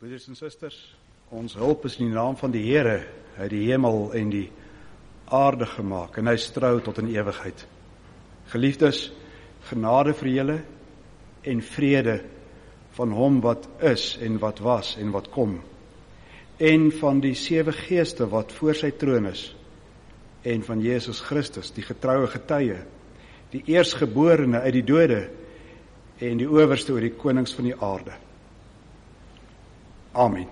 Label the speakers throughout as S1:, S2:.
S1: Broeders en susters, ons hulp is in die naam van die Here. Hy het die hemel en die aarde gemaak en hy is trou tot in ewigheid. Geliefdes, genade vir julle en vrede van hom wat is en wat was en wat kom, en van die 7 geeste wat voor sy troon is, en van Jesus Christus, die getroue getuie, die eerstgeborene uit die dode en die owerste oor die konings van die aarde. Amen.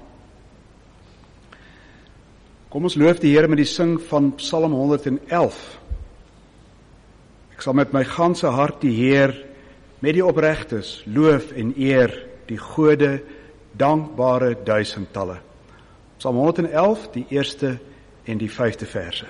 S1: Kom ons loof die Here met die sing van Psalm 111. Ek sal met my ganse hart die Heer met die opregtes loof en eer, die gode dankbare duisendtalle. Psalm 111, die 1ste en die 5de verse.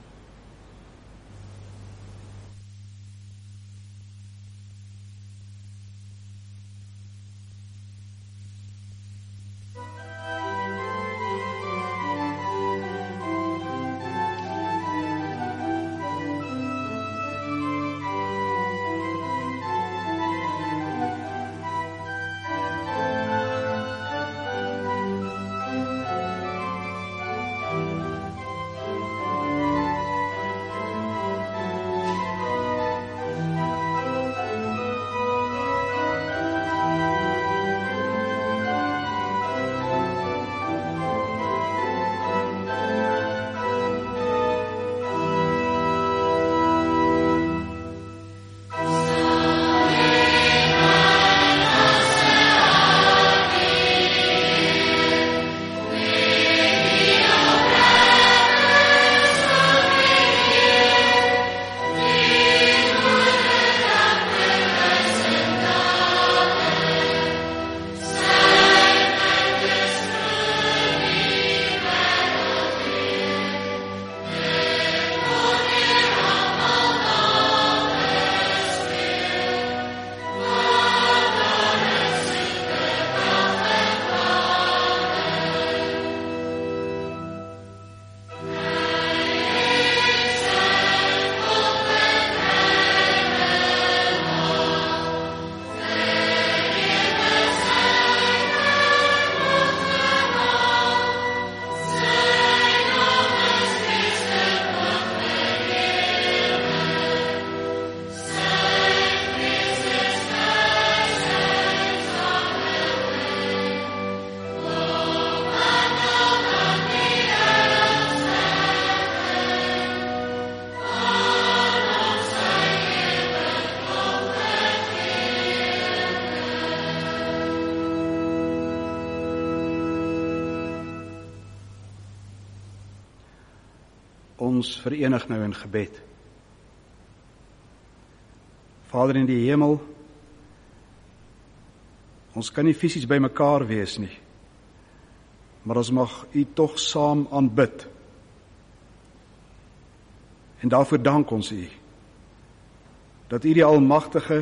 S1: Ons verenig nou in gebed. Vader in die hemel, ons kan nie fisies by mekaar wees nie, maar ons mag U tog saam aanbid. En daarvoor dank ons U, dat U die Almagtige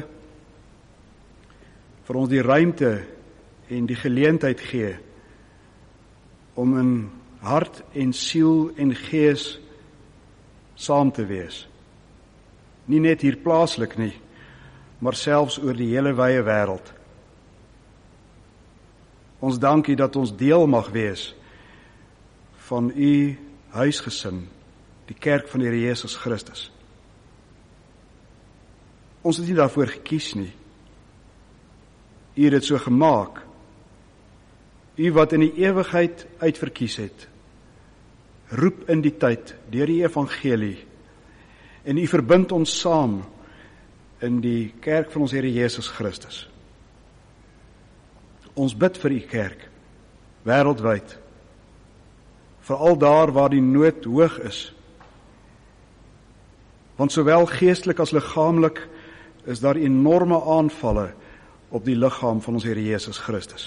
S1: vir ons die ruimte en die geleentheid gee om in hart en siel en gees saam te wees. Nie net hier plaaslik nie, maar selfs oor die hele wye wêreld. Ons dank U dat ons deel mag wees van U huisgesin, die kerk van die Here Jesus Christus. Ons het nie daarvoor gekies nie. U het dit so gemaak. U wat in die ewigheid uitverkies het, roep in die tyd deur die evangelie en U verbind ons saam in die kerk van ons Here Jesus Christus. Ons bid vir U kerk, wêreldwyd, veral daar waar die nood hoog is. Want sowel geestelik as liggaamlik is daar enorme aanvalle op die liggaam van ons Here Jesus Christus.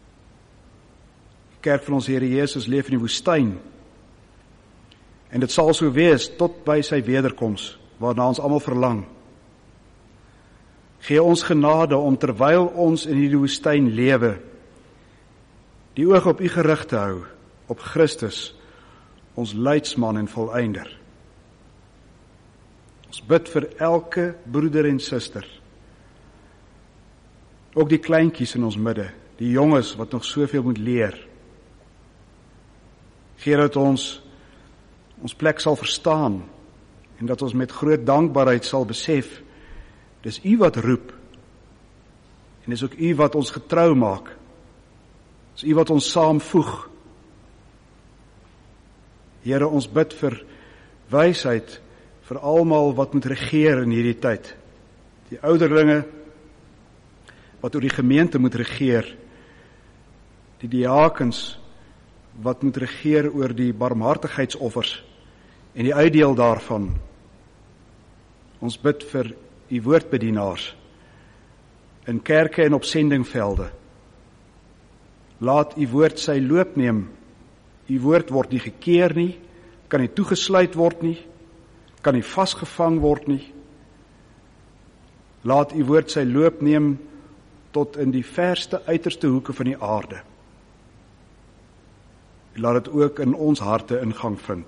S1: Die kerk van ons Here Jesus leef in die woestyn, en dit sal so wees tot by sy wederkoms, waarna ons almal verlang. Gee ons genade om terwyl ons in die woestyn lewe, die oog op U gerig te hou, op Christus, ons leidsman en volëinder. Ons bid vir elke broeder en suster, ook die kleintjies in ons midde, die jonges wat nog soveel moet leer. Gee dat ons plek sal verstaan en dat ons met groot dankbaarheid sal besef, dis U wat roep en dis ook U wat ons getrou maak. Dis U wat ons saamvoeg. Here, ons bid vir wysheid vir almal wat moet regeer in hierdie tyd. Die ouderlinge wat oor die gemeente moet regeer, die diakens wat moet regeer oor die barmhartigheidsoffers en die uitdeel daarvan. Ons bid vir U woordbedienaars in kerke en op sendingvelde. Laat U woord sy loop neem. U woord word nie gekeer nie, kan nie toegesluit word nie, kan nie vasgevang word nie. Laat U woord sy loop neem tot in die verste uiterste hoeke van die aarde. Laat dit ook in ons harte ingang vind.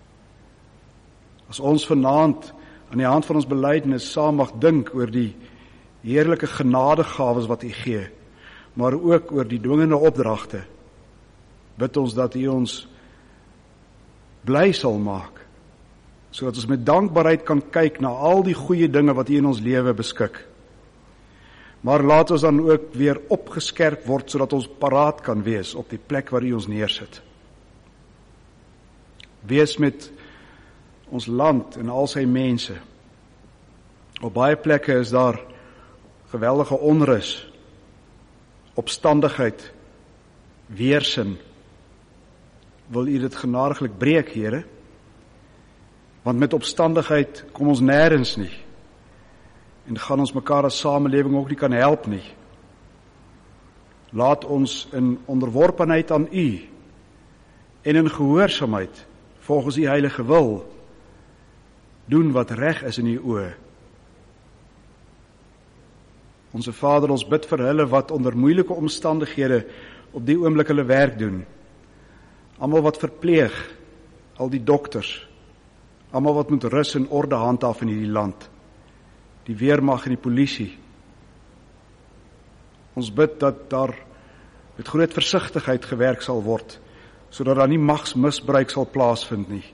S1: As ons vanaand aan die hand van ons belydenis saam mag dink oor die heerlike genadegawes wat U gee, maar ook oor die dwingende opdragte, bid ons dat U ons bly sal maak, sodat ons met dankbaarheid kan kyk na al die goeie dinge wat U in ons lewe beskik. Maar laat ons dan ook weer opgeskerp word, sodat ons paraat kan wees op die plek waar U ons neersit. Wees met ons land en al sy mense. Op baie plekke is daar geweldige onrus, opstandigheid, weersin. Wil U dit genadiglik breek, Here? Want met opstandigheid kom ons nêrens nie. En gaan ons mekaar as samelewing ook nie kan help nie. Laat ons in onderworpenheid aan U en in gehoorsaamheid volgens U heilige wil doen wat reg is in U oë. Onse Vader, ons bid vir hulle wat onder moeilike omstandighede op die oomblik hulle werk doen. Almal wat verpleeg, al die dokters, almal wat moet rus en orde handhaaf in hierdie land, die weermag en die polisie. Ons bid dat daar met groot versigtigheid gewerk sal word, sodat daar nie magsmisbruik sal plaasvind nie.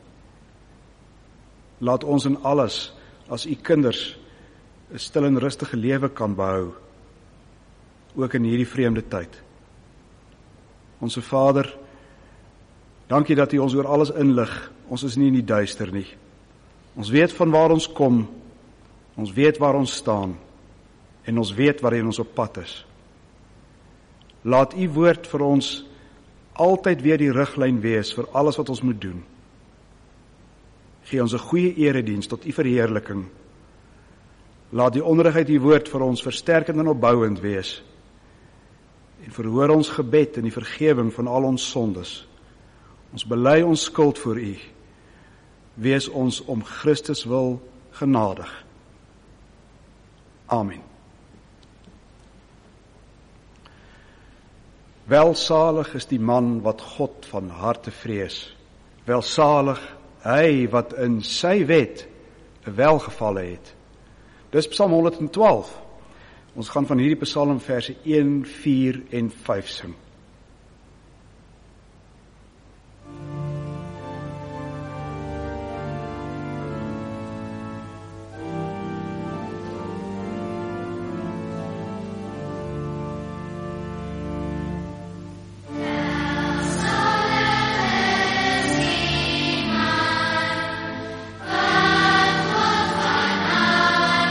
S1: Laat ons in alles, as U kinders, 'n stil en rustige lewe kan behou, ook in hierdie vreemde tyd. Onse Vader, dankie dat U ons oor alles inlig. Ons is nie in die duister nie. Ons weet van waar ons kom, ons weet waar ons staan, en ons weet waarheen ons op pad is. Laat U woord vir ons altyd weer die riglyn wees vir alles wat ons moet doen. Gee ons 'n goeie erediens tot U verheerliking. Laat die onderrig uit U woord vir ons versterkend en opbouend wees. En verhoor ons gebed in die vergewing van al ons sondes. Ons bely ons skuld voor U. Wees ons om Christus wil genadig. Amen. Welsalig is die man wat God van harte vrees. Welsalig hy wat in sy wet 'n welgevalle het. Dis Psalm 112. Ons gaan van hierdie Psalm verse 1, 4 en 5 sing.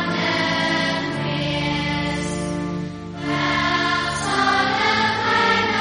S2: Welsalig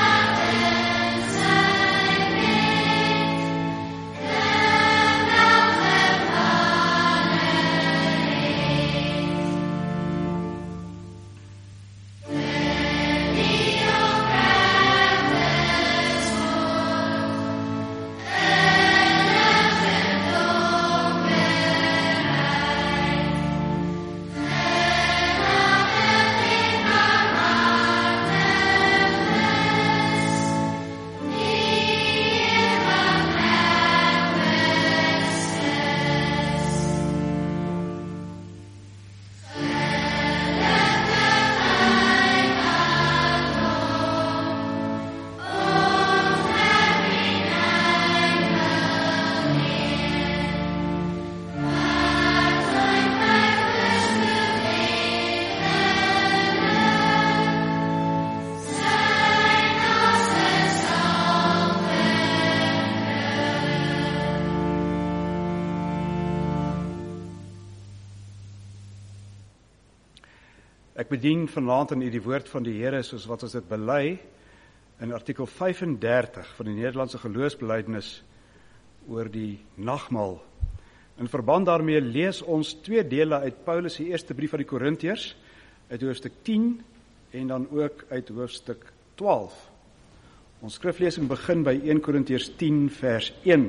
S1: Ek bedien vanaand in u die woord van die Here soos wat ons dit bely in artikel 35 van die Nederlandse geloofsbelijdenis oor die nagmaal. In verband daarmee lees ons 2 dele uit Paulus se eerste brief aan die Korintiërs, uit hoofstuk 10 en dan ook uit hoofstuk 12. Ons skriflesing begin by 1 Korintiërs 10 vers 1.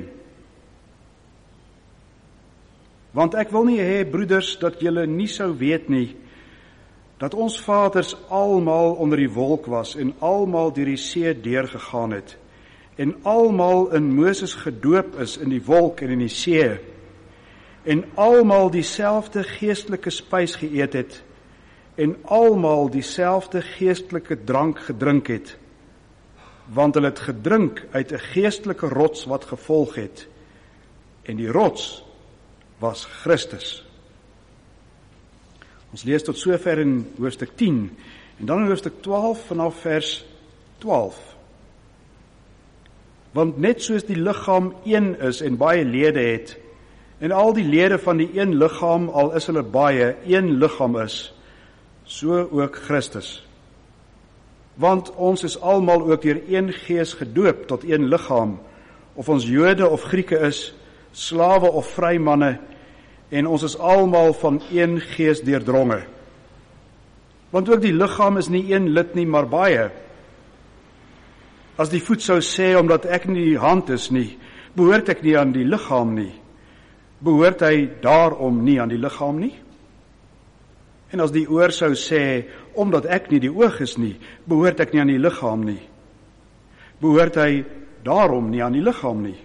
S1: Want ek wil nie hê, broeders, dat julle nie sou weet nie, dat ons vaders almal onder die wolk was en almal deur die see deurgegaan het en almal in Moses gedoop is in die wolk en in die see en almal dieselfde geestelike spys geëet het en almal dieselfde geestelike drank gedrink het, want hulle het gedrink uit 'n geestelike rots wat gevolg het en die rots was Christus. Ons lees tot sover in hoofstuk 10 en dan in hoofstuk 12 vanaf vers 12. Want net soos die liggaam een is en baie lede het en al die lede van die een liggaam, al is hulle baie, een liggaam is, so ook Christus. Want ons is almal ook deur een gees gedoop tot een liggaam, of ons Jode of Grieke is, slawe of vrymanne, en ons is almal van een gees deurdronge. Want ook die liggaam is nie een lid nie, maar baie. As die voet sou sê, omdat ek nie die hand is nie, behoort ek nie aan die liggaam nie, behoort hy daarom nie aan die liggaam nie? En as die oor sou sê, omdat ek nie die oog is nie, behoort ek nie aan die liggaam nie, behoort hy daarom nie aan die liggaam nie?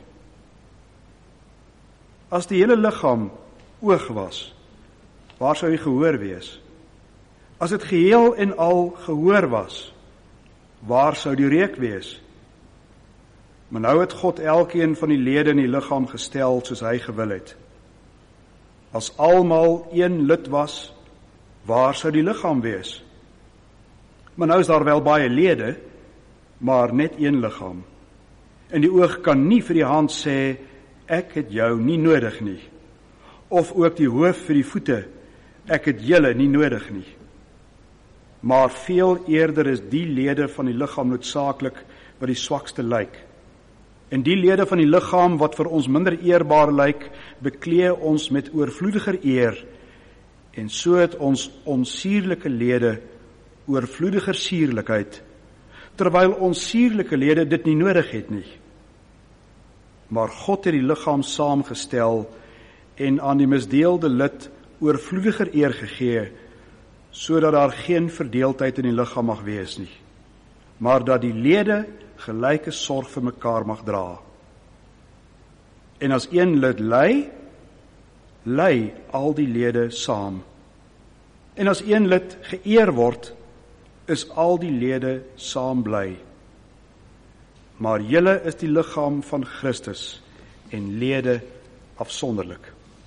S1: As die hele liggaam oog was, waar sou die gehoor wees? As dit geheel en al gehoor was, waar sou die reuk wees? Maar nou het God elkeen van die lede in die liggaam gestel soos hy gewil het. As almal een lid was, waar sou die liggaam wees? Maar nou is daar wel baie lede, maar net een liggaam. En die oog kan nie vir die hand sê, ek het jou nie nodig nie. Of ook die hoof vir die voete, ek het julle nie nodig nie. Maar veel eerder is die lede van die liggaam noodsaaklik wat die swakste lyk. En die lede van die liggaam wat vir ons minder eerbaar lyk, beklee ons met oorvloediger eer, en so het ons onsierlike lede oorvloediger sierlikheid, terwyl ons sierlike lede dit nie nodig het nie. Maar God het die liggaam saamgestel en aan die misdeelde lid oorvloediger eer gegee, sodat daar geen verdeeldheid in die liggaam mag wees nie, maar dat die lede gelyke sorg vir mekaar mag dra. En as een lid ly, ly al die lede saam. En as een lid geëer word, is al die lede saam bly. Maar julle is die liggaam van Christus en lede afsonderlik.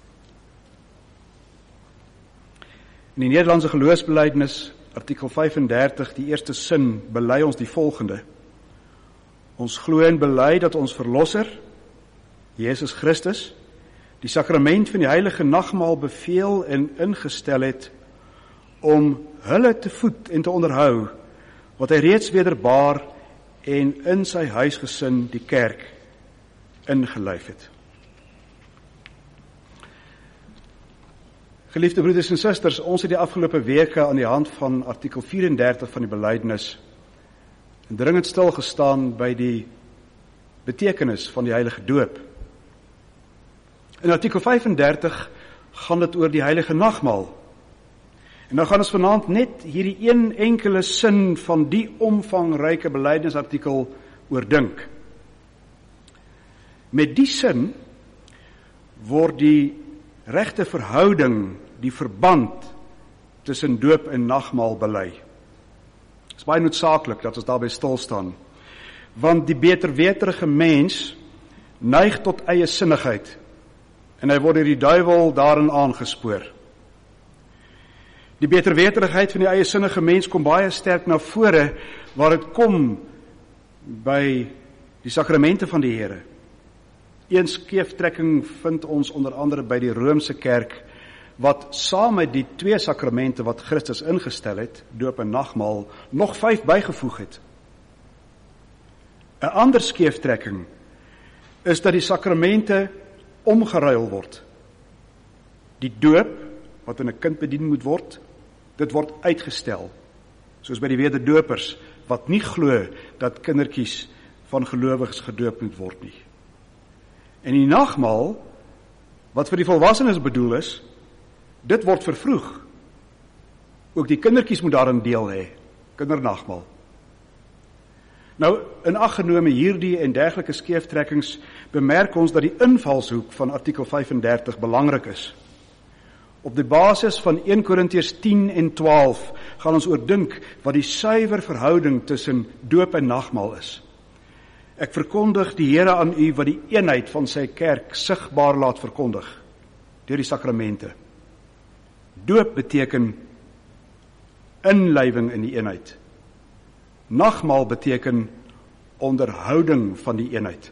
S1: In die Nederlandse geloofsbelijdenis, artikel 35, die eerste sin, bely ons die volgende. Ons glo en bely dat ons verlosser, Jesus Christus, die sakrament van die heilige nagmaal beveel en ingestel het, om hulle te voed en te onderhou, wat hy reeds wederbaar en in sy huisgesin, die kerk, ingelyf het. Geliefde broeders en susters, ons het die afgelope weke aan die hand van artikel 34 van die belydenis dringend stilgestaan by die betekenis van die heilige doop. In artikel 35 gaan dit oor die heilige nagmaal. En nou gaan ons vanaand net hierdie een enkele sin van die omvangryke belydenisartikel oordink. Met die sin word die regte verhouding, die verband tussen doop en nagmaal bely. Dit is baie noodsaaklik dat ons daarby stil staan, want die beterweterige mens neig tot eie sinnigheid en hy word deur die duiwel daarin aangespoor. Die beterweterigheid van die eie sinnige mens kom baie sterk na vore waar dit kom by die sakramente van die Here. Een skeeftrekking vind ons onder andere by die Romeinse kerk, wat saam met die 2 sakramente wat Christus ingestel het, doop en nagmaal, nog 5 bygevoeg het. 'n ander skeeftrekking is dat die sakramente omgeruil word. Die doop, wat in 'n kind bedien moet word, dit word uitgestel, soos by die wederdopers, wat nie glo dat kindertjies van gelowiges gedoop moet word nie. En die nagmaal, wat vir die volwassenes bedoel is, dit word vervroeg. Ook die kindertjies moet daarin deel hê, kindernagmaal. Nou, in ag genome hierdie en dergelike skeeftrekkings, bemerk ons dat die invalshoek van artikel 35 belangrik is. Op die basis van 1 Korintiërs 10 en 12 gaan ons oordink wat die suiwer verhouding tussen doop en nagmaal is. Ek verkondig die Here aan u wat die eenheid van sy kerk sigbaar laat verkondig, deur die sakramente. Doop beteken inlywing in die eenheid. Nagmaal beteken onderhouding van die eenheid.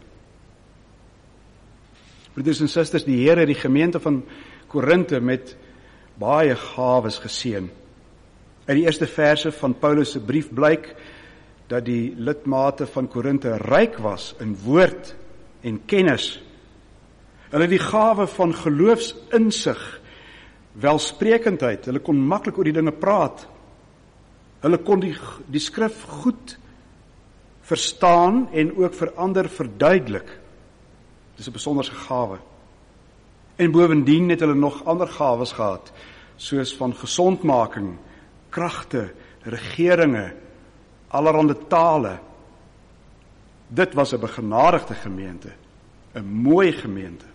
S1: Broeders en susters, die Here het die gemeente van Korinthe met baie gawes geseën. Uit die eerste verse van Paulus se brief blyk dat die lidmate van Korinthe ryk was in woord en kennis. Hulle het die gawe van geloofsinsig, welsprekendheid, hulle kon maklik oor die dinge praat. Hulle kon die skrif goed verstaan en ook vir ander verduidelik. Dis 'n besonderse gawe. En bovendien het hulle nog ander gawes gehad, soos van gesondmaking, kragte, regeringe, allerhande tale. Dit was 'n begenadigde gemeente, 'n mooi gemeente.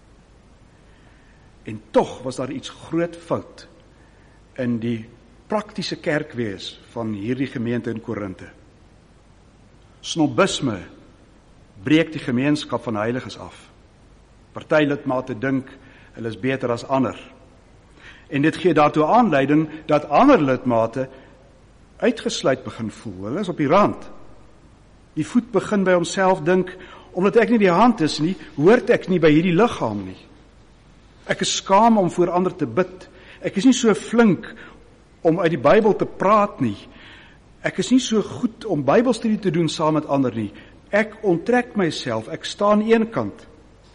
S1: En tog was daar iets groot fout in die praktiese kerkwees van hierdie gemeente in Korinthe. Snobisme breek die gemeenskap van heiliges af. Party lidmate dink hulle is beter as ander. En dit gee daartoe aanleiding dat ander lidmate uitgesluit begin voel. Hulle is op die rand. Die voet begin by homself dink, omdat ek nie die hand is nie, hoort ek nie by hierdie liggaam nie. Ek is skaam om voor ander te bid. Ek is nie so flink om uit die Bybel te praat nie. Ek is nie so goed om Bybelstudie te doen saam met ander nie. Ek onttrek myself, ek staan een kant.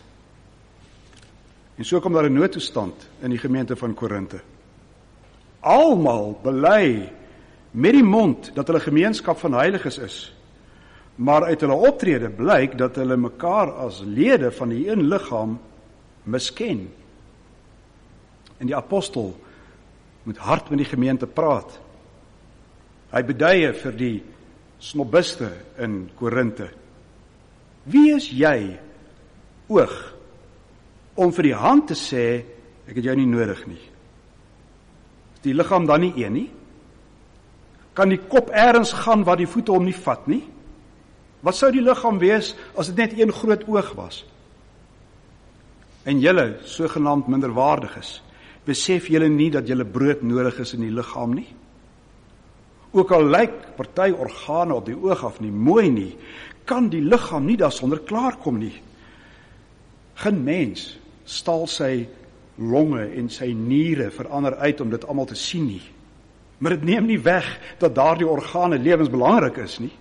S1: En so kom daar 'n noodtoestand in die gemeente van Korinthe. Almal bely met die mond dat hulle gemeenskap van heiliges is, maar uit hulle optrede blyk dat hulle mekaar as lede van die een liggaam misken. En die apostel moet hard met die gemeente praat. Hy beduie vir die snobiste in Korinthe. Wie is jy, oog, om vir die hand te sê, ek het jou nie nodig nie? Is die liggaam dan nie een nie? Kan die kop ergens gaan waar die voete hom nie vat nie? Wat sou die liggaam wees as dit net een groot oog was? En julle, sogenaamd minderwaardiges, besef julle nie dat julle brood nodig is in die liggaam nie? Ook al lyk party organe op die oog af nie mooi nie, kan die liggaam nie daarsonder klaarkom nie. Geen mens stal sy longe en sy niere verander uit om dit almal te sien nie. Maar dit neem nie weg dat daardie organe lewensbelangrik is nie.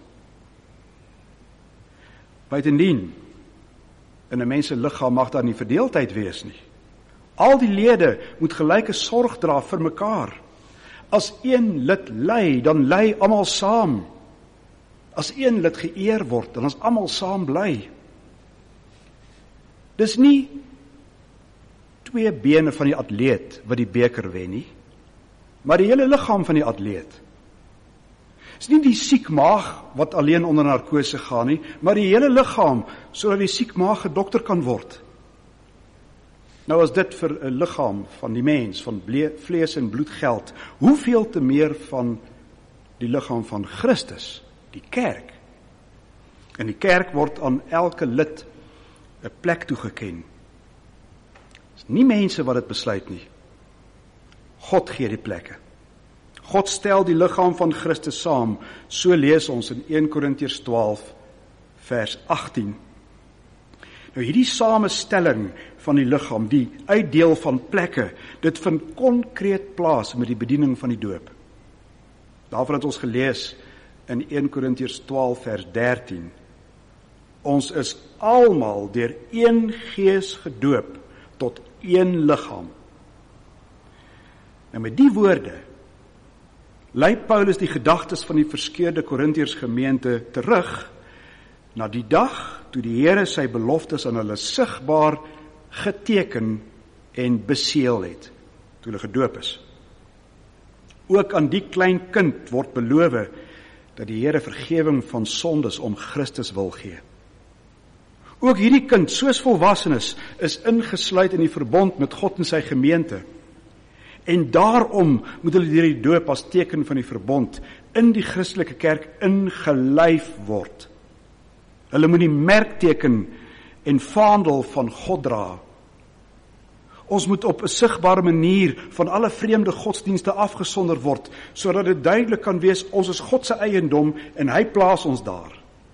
S1: Buitendien, in 'n mens se liggaam mag daar nie verdeeldheid wees nie. Al die lede moet gelyke sorg dra vir mekaar. As een lid ly, dan ly almal saam. As een lid geëer word, dan is almal saam bly. Dis nie 2 bene van die atleet wat die beker wen nie, maar die hele liggaam van die atleet. Dis nie die siek maag wat alleen onder narkose gaan nie, maar die hele liggaam, sodat die siek maag gedokter kan word. Nou as dit vir 'n liggaam van die mens, van vlees en bloed geld, hoeveel te meer van die liggaam van Christus, die kerk. En die kerk word aan elke lid 'n plek toegeken. Dis nie mense wat dit besluit nie. God gee die plekke. God stel die liggaam van Christus saam, so lees ons in 1 Korintiërs 12 vers 18. Nou hierdie samestelling van die liggaam, die uitdeel van plekke, dit vind konkreet plaas met die bediening van die doop. Daarvan het ons gelees in 1 Korintiërs 12 vers 13. Ons is almal deur een gees gedoop tot een liggaam. Nou met die woorde lei Paulus die gedagtes van die verskeurde Korintiërs gemeente terug na die dag toe die Here sy beloftes aan hulle sigbaar geteken en beseël het, toe hulle gedoop is. Ook aan die klein kind word beloof dat die Here vergewing van sondes om Christus wil gee. Ook hierdie kind, soos volwassenes, is ingesluit in die verbond met God en sy gemeente. En daarom moet hulle deur die doop as teken van die verbond in die Christelike kerk ingelyf word. Hulle moet die merkteken en vaandel van God dra. Ons moet op 'n sigbare manier van alle vreemde godsdienste afgesonder word, sodat dit duidelik kan wees, ons is God se eiendom en hy plaas ons daar.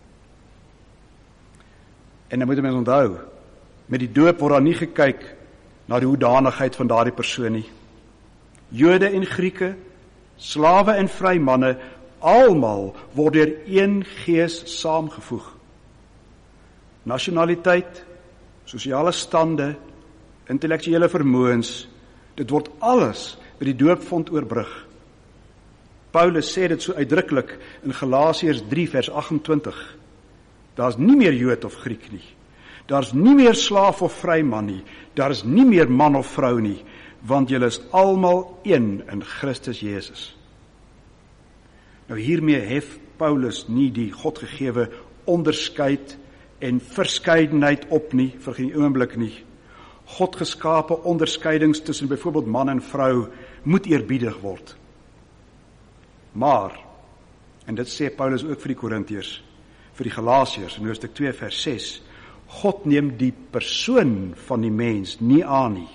S1: En dan moet mense onthou, met die doop word daar nie gekyk na die hoedanigheid van daardie persoon nie. Jode en Grieke, slawe en vrymanne, almal word deur een gees saamgevoeg. Nasionaliteit, sosiale stande, intellektuele vermoëns, dit word alles by die doopvond oorbrug. Paulus sê dit so uitdruklik in Galasiërs 3 vers 28. Daar's nie meer Jood of Griek nie. Daar's nie meer slaaf of vryman nie. Daar's nie meer man of vrou nie, want julle is almal een in Christus Jesus. Nou hiermee hef Paulus nie die Godgegewe onderskeid en verskeidenheid op nie, vir geen oomblik nie. God geskape onderskeidings tussen byvoorbeeld man en vrou moet eerbiedig word. Maar, en dit sê Paulus ook vir die Korintiërs, vir die Galasiërs in hoofstuk 2 vers 6, God neem die persoon van die mens nie aan nie.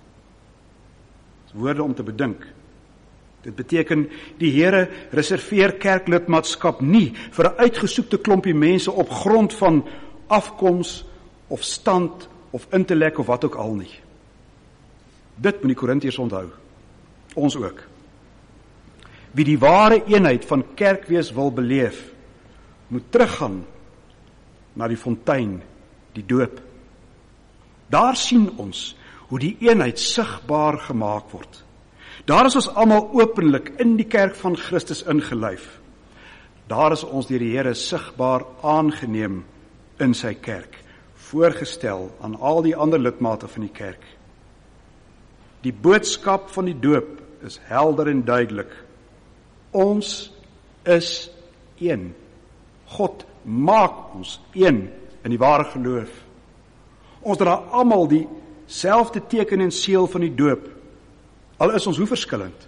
S1: Woorde om te bedink. Dit beteken, die Here reserveer kerklidmaatskap nie vir 'n uitgesoekte klompie mense op grond van afkoms of stand of intellek of wat ook al nie. Dit moet die Korintiërs onthou. Ons ook. Wie die ware eenheid van kerkwees wil beleef, moet teruggaan na die fontein, die doop. Daar sien ons hoe die eenheid sigbaar gemaak word. Daar is ons almal openlik in die kerk van Christus ingelyf. Daar is ons deur die Here sigbaar aangeneem in sy kerk, voorgestel aan al die ander lidmate van die kerk. Die boodskap van die doop is helder en duidelik. Ons is een. God maak ons een in die ware geloof. Ons dra almal dieselfde teken en seël van die doop, al is ons hoe verskillend.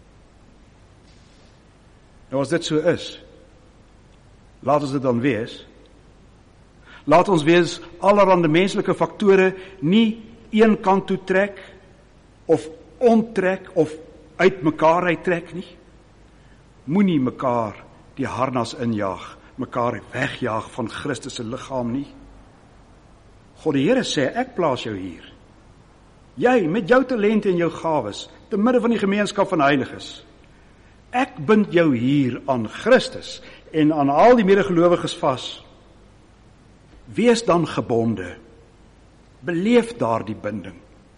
S1: Nou as dit so is, laat ons dit dan wees. Laat ons wees allerhande menslike faktore nie een kant toe trek, of onttrek, of uit mekaar uittrek nie. Moenie mekaar die harnas injaag, mekaar wegjaag van Christus se liggaam nie. God die Here sê, ek plaas jou hier. Jy, met jou talente en jou gawes, te midde van die gemeenskap van heiliges. Ek bind jou hier aan Christus en aan al die medegelowiges vas. Wees dan gebonde. Beleef daardie binding.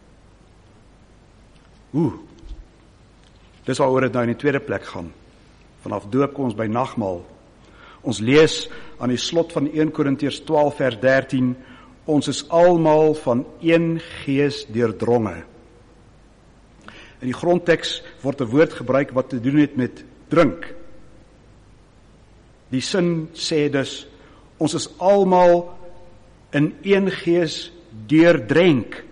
S1: Dis waaroor dit nou in die tweede plek gaan. Vanaf doop kom ons by nagmaal. Ons lees aan die slot van 1 Korintiërs 12 vers 13, ons is almal van een gees deurdronge. In die grondteks word 'n woord gebruik wat te doen het met drink. Die sin sê dus, ons is almal in een gees deurdrenk.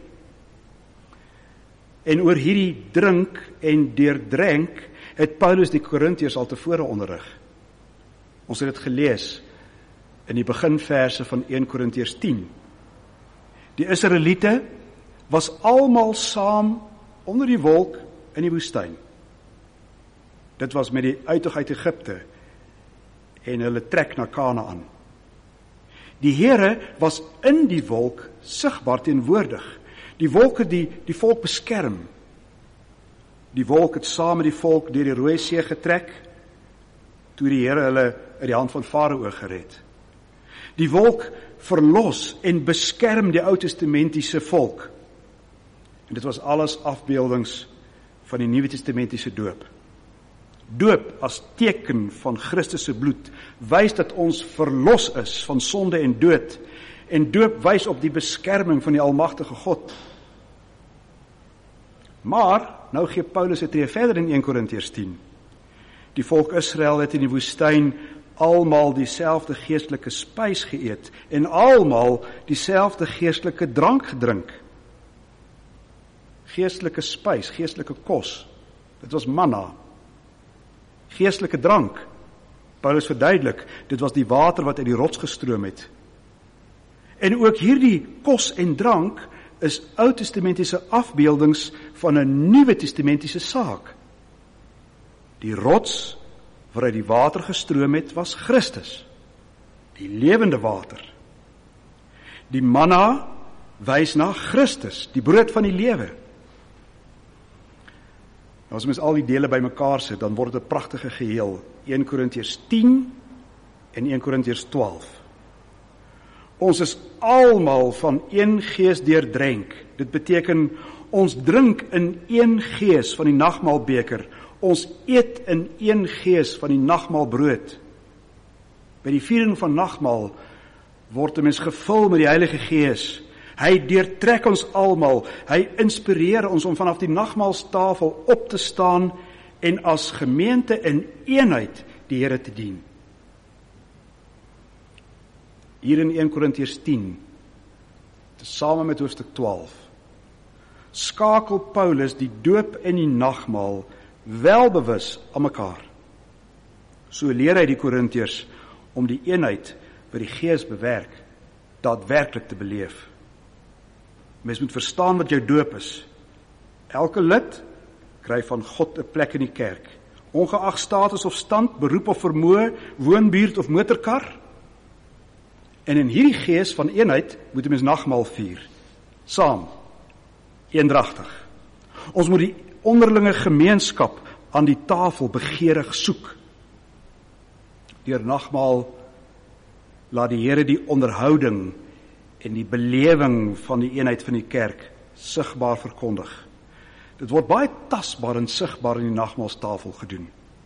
S1: En oor hierdie drink en deurdrenk het Paulus die Korintiërs al tevore onderrig. Ons het dit gelees in die beginverse van 1 Korintiërs 10. Die Israeliete was almal saam onder die wolk in die woestyn. Dit was met die uittog uit Egipte en hulle trek na Kanaan. Die Here was in die wolk sigbaar teenwoordig. Die wolk het die volk beskerm. Die wolk het saam met die volk deur die Rooi See getrek, toe die Here hulle uit die hand van Farao gered. Die wolk verlos en beskerm die Ou Testamentiese volk. En dit was alles afbeeldings van die Nuwe Testamentiese doop. Doop as teken van Christus se bloed wys dat ons verlos is van sonde en dood, en doop wys op die beskerming van die almagtige God. Maar nou gee Paulus 'n tree verder in 1 Korintiërs 10. Die volk Israel het in die woestyn almal dieselfde geestelike spys geëet en almal dieselfde geestelike drank gedrink. Geestelike spys, geestelike kos, dit was manna. Geestelike drank, Paulus verduidelik, dit was die water wat uit die rots gestroom het. En ook hierdie kos en drank is Ou Testamentiese afbeeldings van 'n Nuwe Testamentiese saak. Die rots waaruit die water gestroom het, was Christus, die lewende water. Die manna wys na Christus, die brood van die lewe. As ons al die dele bymekaar sit, dan word dit 'n pragtige geheel. 1 Korintiërs 10 en 1 Korintiërs 12. Ons is almal van een gees deurdrink. Dit beteken ons drink in een gees van die nagmaalbeker. Ons eet in een gees van die nagmaalbrood. By die viering van nagmaal word 'n mens gevul met die Heilige Gees. Hy deurtrek ons almal, hy inspireer ons om vanaf die nagmaalstafel op te staan en as gemeente in eenheid die Here te dien. Hier in 1 Korintiërs 10, tesame met hoofstuk 12, skakel Paulus die doop en die nagmaal welbewus aan mekaar. So leer hy die Korintiërs om die eenheid wat die Gees bewerk, daadwerklik te beleef. Mens moet verstaan wat jou doop is. Elke lid kry van God 'n plek in die kerk, ongeag status of stand, beroep of vermoë, woonbuurt of motorkar. En in hierdie gees van eenheid moet 'n mens nagmaal vier, saam, eendragtig. Ons moet die onderlinge gemeenskap aan die tafel begeerig soek. Deur nagmaal laat die Here die onderhouding en die belewing van die eenheid van die kerk sigbaar verkondig. Dit word baie tasbaar en sigbaar in die nagmaalstafel gedoen.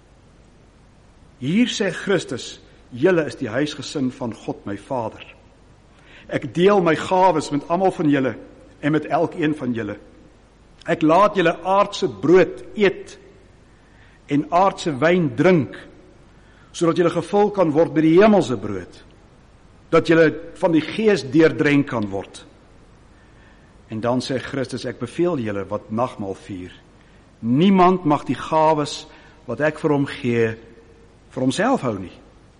S1: Hier sê Christus, julle is die huisgesin van God my Vader. Ek deel my gawes met almal van julle en met elkeen van julle. Ek laat julle aardse brood eet en aardse wyn drink, sodat julle gevul kan word met die hemelse brood, dat julle van die Gees deurdrenk kan word. En dan sê Christus, ek beveel julle wat nagmaal vier. Niemand mag die gawes wat ek vir hom gee, vir homself hou nie.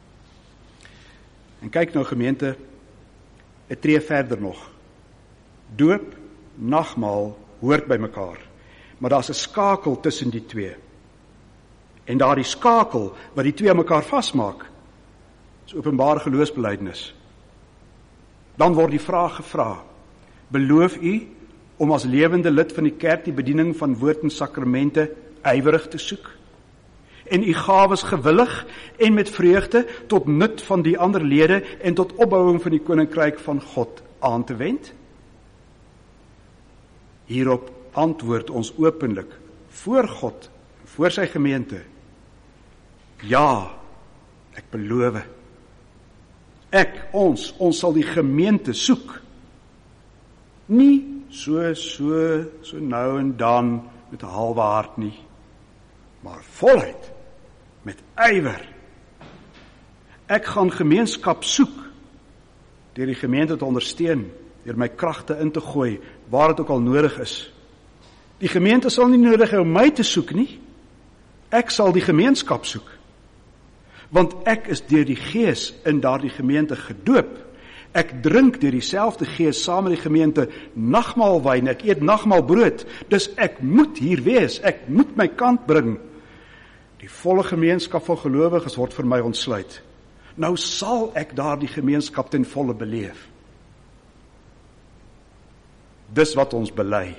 S1: En kyk nou gemeente, 'n tree verder nog. Doop, nagmaal hoort by mekaar, maar daar's 'n skakel tussen die twee. En daardie skakel wat die twee aan mekaar vasmaak, is openbare geloofsbelijdenis. Dan word die vraag gevra, beloof u om as lewende lid van die kerk die bediening van woord en sakramente ywerig te soek? En u gawes gewillig en met vreugde tot nut van die ander lede en tot opbouing van die koninkryk van God aan te wend? Hierop antwoord ons openlik voor God, voor sy gemeente, ja, ek beloof. Ons sal die gemeente soek. Nie so nou en dan met 'n halwe hart nie, maar voluit, met ywer. Ek gaan gemeenskap soek, deur die gemeente te ondersteun, deur my kragte in te gooi, waar dit ook al nodig is. Die gemeente sal nie nodig hê om my te soek nie, ek sal die gemeenskap soek. Want ek is deur die Gees in daardie gemeente gedoop. Ek drink deur dieselfde Gees saam met die gemeente nagmaalwyn, ek eet nagmaalbrood, dus ek moet hier wees, ek moet my kant bring. Die volle gemeenskap van gelowiges word vir my ontsluit. Nou sal ek daardie gemeenskap ten volle beleef. Dis wat ons bely.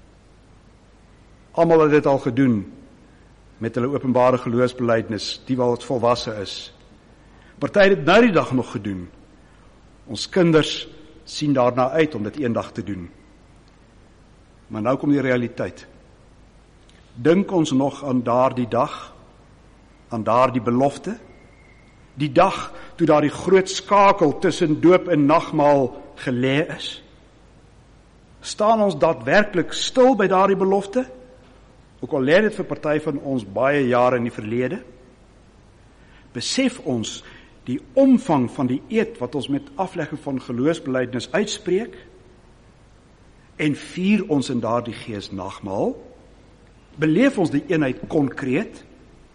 S1: Almal het dit al gedoen met hulle openbare geloofsbelijdenis, die wat volwasse is. Party het dit nou die dag nog gedoen. Ons kinders sien daarna uit om dit eendag te doen. Maar nou kom die realiteit. Dink ons nog aan daardie dag, aan daardie belofte? Die dag toe daar die groot skakel tussen doop en nagmaal gelê is? Staan ons daadwerklik stil by daardie belofte? Ook al lê dit vir party van ons baie jare in die verlede. Besef ons die omvang van die eed wat ons met aflegging van geloofsbelijdenis uitspreek? En vier ons in daardie gees nagmaal? Beleef ons die eenheid konkreet?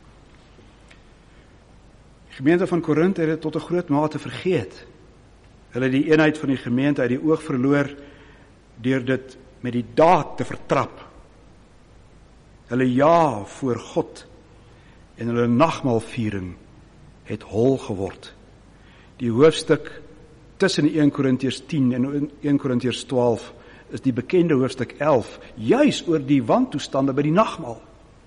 S1: Die gemeente van Korinthe het dit tot 'n groot mate vergeet. Hulle het die eenheid van die gemeente uit die oog verloor deur dit met die daad te vertrap. Hulle ja voor God en hulle nagmaalviering het hol geword. Die hoofstuk tussen 1 Korintiërs 10 en 1 Korintiërs 12 is die bekende hoofstuk 11, juis oor die wantoestande by die nagmaal.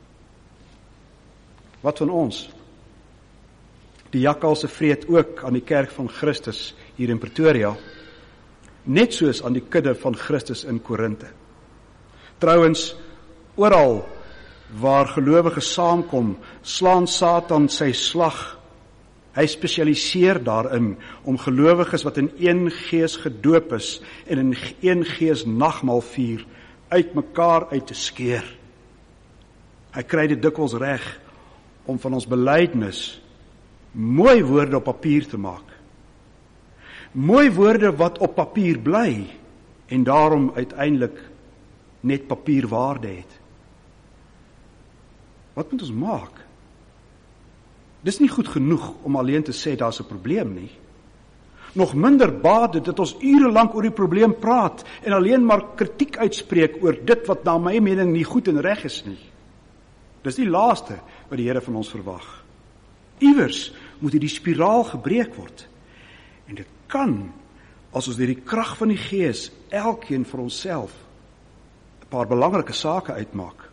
S1: Wat van ons? Die jakkalse vreet ook aan die kerk van Christus hier in Pretoria, net soos aan die kudde van Christus in Korinthe. Trouwens, oral waar gelowiges saamkom, slaan Satan sy slag. Hy spesialiseer daarin om gelowiges wat in een gees gedoop is en in een gees nagmaal vier, uit mekaar uit te skeer. Hy kry dit dikwels reg om van ons belydenis mooi woorde op papier te maak. Mooi woorde wat op papier bly en daarom uiteindelik net papierwaarde het. Wat moet ons maak? Dis nie goed genoeg om alleen te sê daar's 'n probleem nie. Nog minder baat dit dat ons ure lank oor die probleem praat en alleen maar kritiek uitspreek oor dit wat na my mening nie goed en reg is nie. Dis die laaste wat die Here van ons verwag. Iewers moet hierdie spiraal gebreek word. En dit kan as ons deur die krag van die Gees elkeen vir onsself 'n paar belangrike sake uitmaak.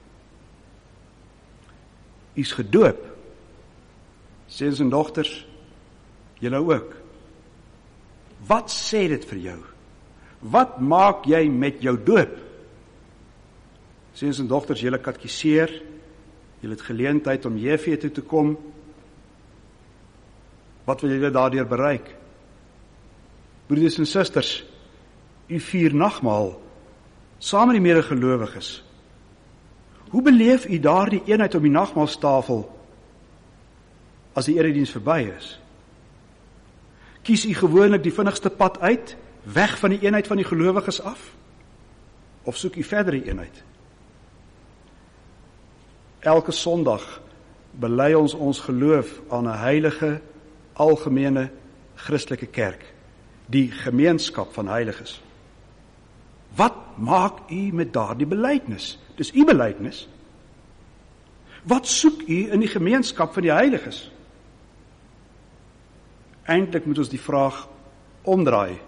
S1: U is gedoop. Seuns en dogters, julle ook. Wat sê dit vir jou? Wat maak jy met jou doop? Seuns en dogters, julle katkiseer, julle het geleentheid om JV toe te kom. Wat wil julle daardeur bereik? Broeders en susters, u vier nagmaal saam met die medegelowiges. Hoe beleef u daardie eenheid om die nagmaalstafel as die erediens verby is? Kies u gewoonlik die vinnigste pad uit, weg van die eenheid van die gelowiges af? Of soek u verdere eenheid? Elke Sondag bely ons geloof aan 'n heilige, algemene Christelike kerk, die gemeenskap van heiliges. Wat maak u met daardie belydenis? Dis u belydenis. Wat soek u in die gemeenskap van die heiliges? Eintlik moet ons die vraag omdraai.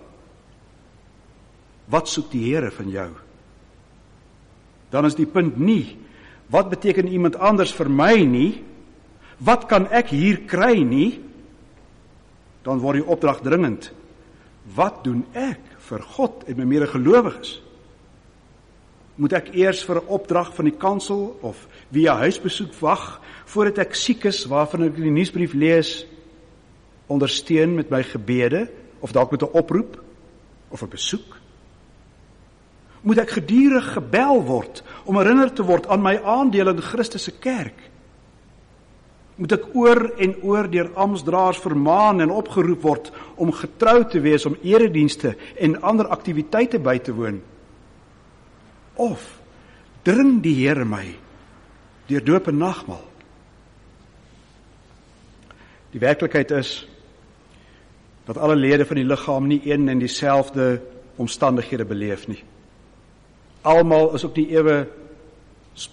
S1: Wat soek die Here van jou? Dan is die punt nie, wat beteken iemand anders vir my nie? Wat kan ek hier kry nie? Dan word die opdrag dringend. Wat doen ek vir God en my medegelowiges? Moet ek eers vir 'n opdrag van die kansel of via huisbesoek wag voordat ek siek is waarvan ek die nuusbrief lees, ondersteun met my gebede of dalk met 'n oproep of 'n besoek? Moet ek gedurig gebel word om herinner te word aan my aandeel in Christus se kerk? Moet ek oor en oor deur amptdraers vermaan en opgeroep word om getrou te wees om eredienste en ander aktiwiteite by te woon? Of dring die Here my deur doop en nagmaal? Die werklikheid is dat alle lede van die liggaam nie een en dieselfde omstandighede beleef nie. Almal is ook nie ewe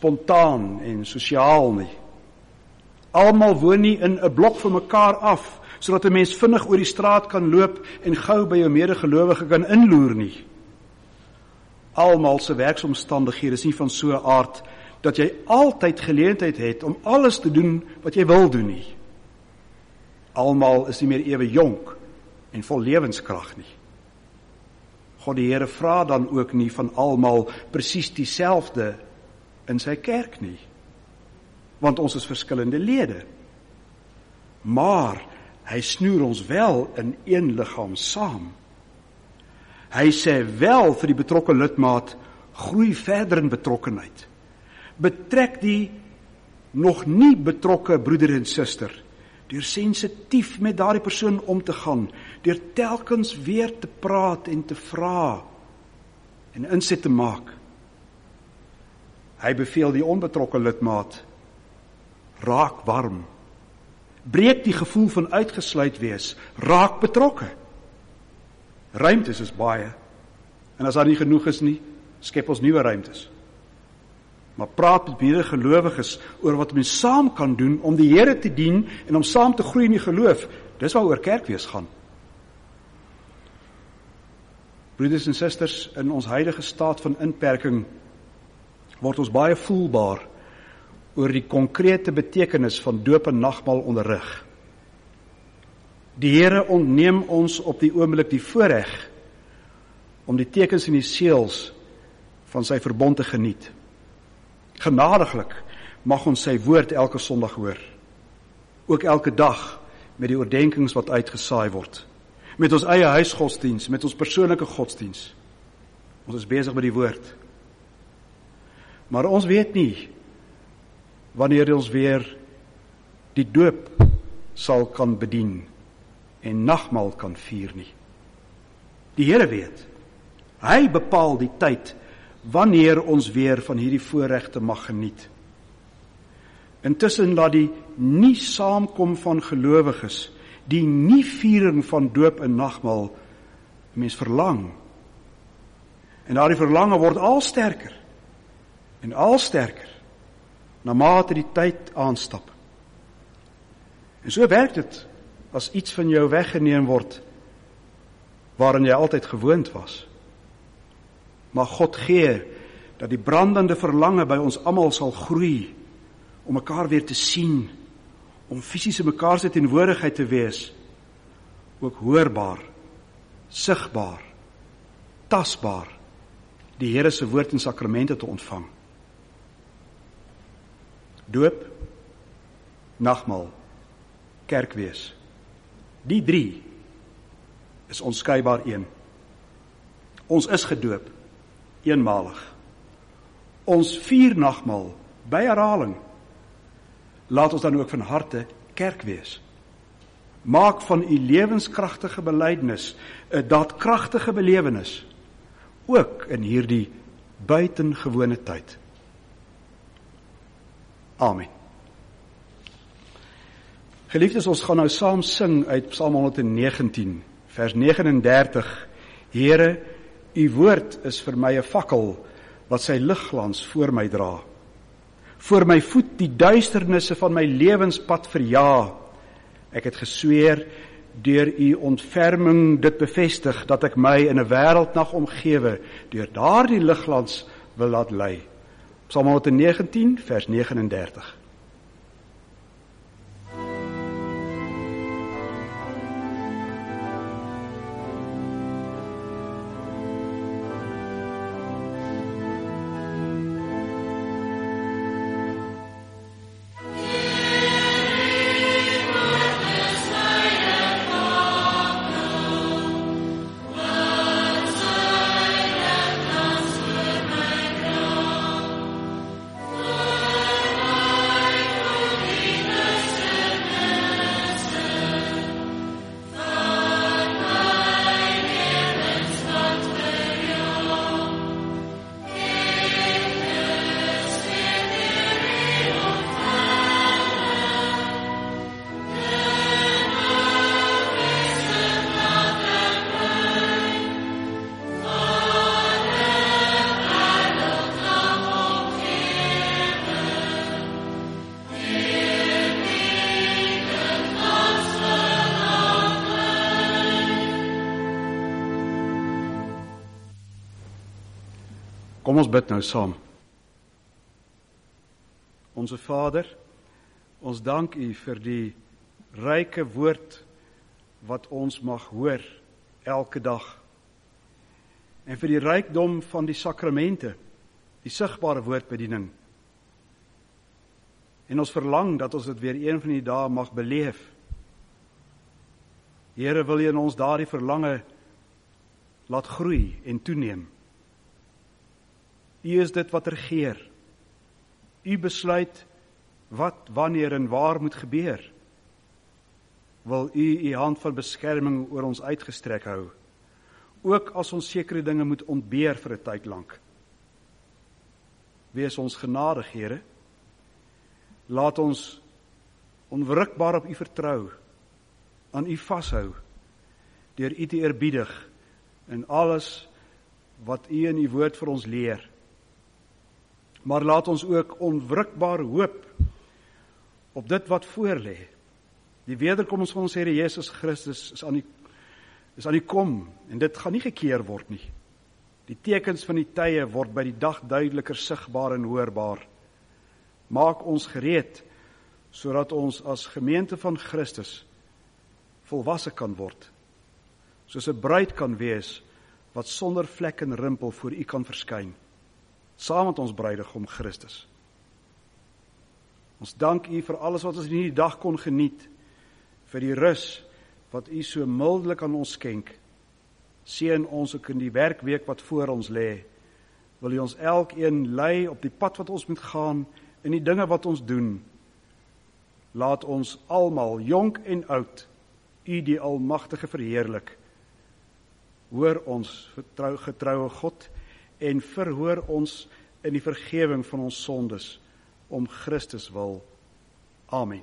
S1: spontaan en sosiaal nie. Almal woon nie in 'n blok van mekaar af, sodat 'n mens vinnig oor die straat kan loop en gou by jou medegelowige kan inloer nie. Almal se werksomstandighede is nie van so 'n aard dat jy altyd geleentheid het om alles te doen wat jy wil doen nie. Almal is nie meer ewe jonk en vol lewenskrag nie. God die Here vra dan ook nie van almal presies dieselfde in sy kerk nie, want ons is verskillende lede. Maar hy snoer ons wel in een liggaam saam. Hy sê wel vir die betrokke lidmaat, groei verder in betrokkenheid. Betrek die nog nie betrokke broeder en suster, deur sensitief met daardie persoon om te gaan, deur telkens weer te praat en te vra en inset te maak. Hy beveel die onbetrokke lidmaat, raak warm. Breek die gevoel van uitgesluit wees, raak betrokke. Ruimtes is baie, en as daar nie genoeg is nie, skep ons nuwe ruimtes. Maar praat met medegelowiges oor wat mens saam kan doen om die Here te dien en om saam te groei in die geloof. Dis waaroor kerkwees gaan. Broeders en susters, in ons huidige staat van inperking word ons baie voelbaar oor die konkrete betekenis van doop en nagmaal onderrig. Die Here ontneem ons op die oomblik die voorreg om die tekens en die seëls van sy verbond te geniet. Genadiglik mag ons sy woord elke Sondag hoor. Ook elke dag met die oordenkings wat uitgesaai word. Met ons eie huisgodsdiens, met ons persoonlike godsdiens. Ons is besig met die woord. Maar ons weet nie wanneer ons weer die doop sal kan bedien en nagmaal kan vier nie. Die Here weet. Hy bepaal die tyd wanneer ons weer van hierdie voorregte mag geniet. Intussen laat die nie saamkom van gelowiges, die nie viering van doop en nagmaal, mens verlang. En daardie verlange word al sterker en al sterker na mate die tyd aanstap. En so werk dit as iets van jou weggeneem word waarin jy altyd gewoond was. Maar God gee dat die brandende verlange by ons almal sal groei om mekaar weer te sien, om fisies in mekaar se teenwoordigheid te wees, ook hoorbaar, sigbaar, tasbaar, die Here se woord en sakramente te ontvang. Doop, nagmaal, kerkwees. Die drie is onskeibaar een. Ons is gedoop, eenmalig. Ons vier nagmaal, by herhaling. Laat ons dan ook van harte kerk wees. Maak van u lewenskragtige belydenis 'n daadkragtige belewenis, ook in hierdie buitengewone tyd. Amen. Geliefdes, ons gaan nou saam sing uit Psalm 119, vers 39. Here, u woord is vir my 'n fakkel wat sy ligglans voor my dra. Voor my voet die duisternisse van my lewenspad verja. Ek het gesweer deur u ontferming dit bevestig dat ek my in 'n wêreldnag omgewe deur daardie ligglans wil laat lei. Psalm 119 vers 39. Kom ons bid nou saam. Onse Vader, ons dank U vir die ryke woord wat ons mag hoor elke dag. En vir die rykdom van die sakramente, die sigbare woordbediening. En ons verlang dat ons dit weer een van die dae mag beleef. Here, wil U in ons daardie verlange laat groei en toeneem. U is dit wat regeer. U besluit wat, wanneer en waar moet gebeur. Wil U hand van beskerming oor ons uitgestrek hou, ook as ons sekere dinge moet ontbeer vir 'n tyd lank. Wees ons genadig, Here. Laat ons onwrikbaar op U vertrou, aan U vashou, deur U te eerbiedig in alles wat U in U woord vir ons leer. Maar laat ons ook onwrikbaar hoop op dit wat voorlê. Die wederkoms van ons Here Jesus Christus is aan die kom, en dit gaan nie gekeer word nie. Die tekens van die tye word by die dag duideliker sigbaar en hoorbaar. Maak ons gereed, sodat ons as gemeente van Christus volwasse kan word, soos 'n bruid kan wees, wat sonder vlek en rimpel voor U kan verskyn, saam met ons bruidegom Christus. Ons dank U vir alles wat ons in hierdie dag kon geniet, vir die rus wat U so mildelik aan ons skenk. Seën ons ook in die werkweek wat voor ons lê. Wil U ons elkeen lei op die pad wat ons moet gaan, in die dinge wat ons doen. Laat ons almal, jonk en oud, U die Almagtige verheerlik. Hoor ons, getroue God, en verhoor ons in die vergewing van ons sondes, om Christus wil. Amen.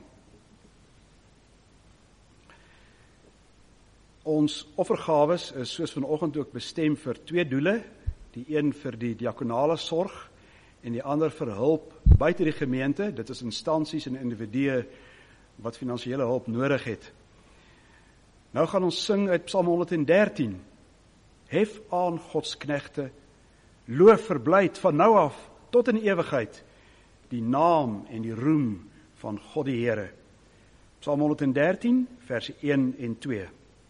S1: Ons offergawes is soos vanoggend ook bestem vir 2 doele, die een vir die diakonale sorg, en die ander vir hulp buite die gemeente. Dit is instansies en individue wat finansiële hulp nodig het. Nou gaan ons sing uit Psalm 113. Hef aan Gods knegte, loof verblyd van nou af tot in ewigheid die naam en die roem van God die Here. Psalm 113, verse 1 en 2.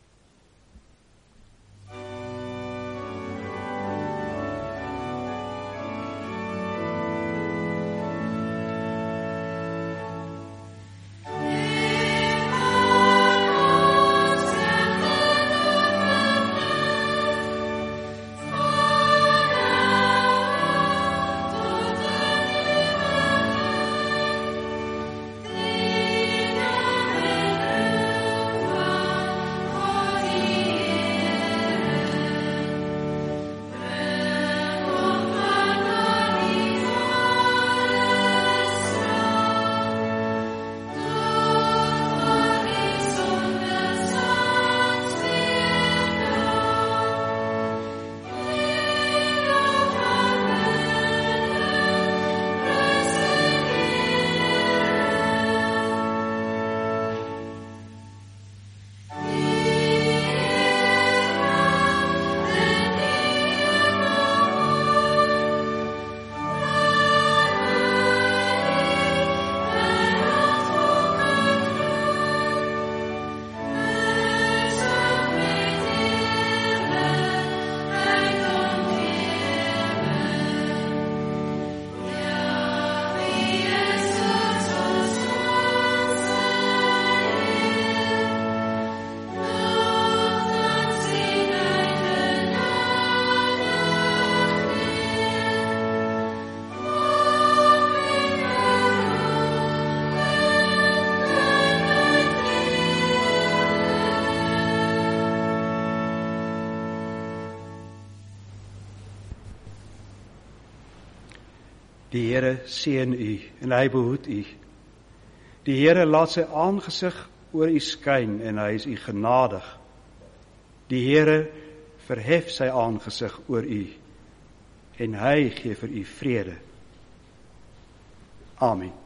S1: Die Here seën u en hy behoed u. Die Here laat sy aangesig oor u skyn en hy is u genadig. Die Here verhef sy aangesig oor u en hy gee vir u vrede. Amen.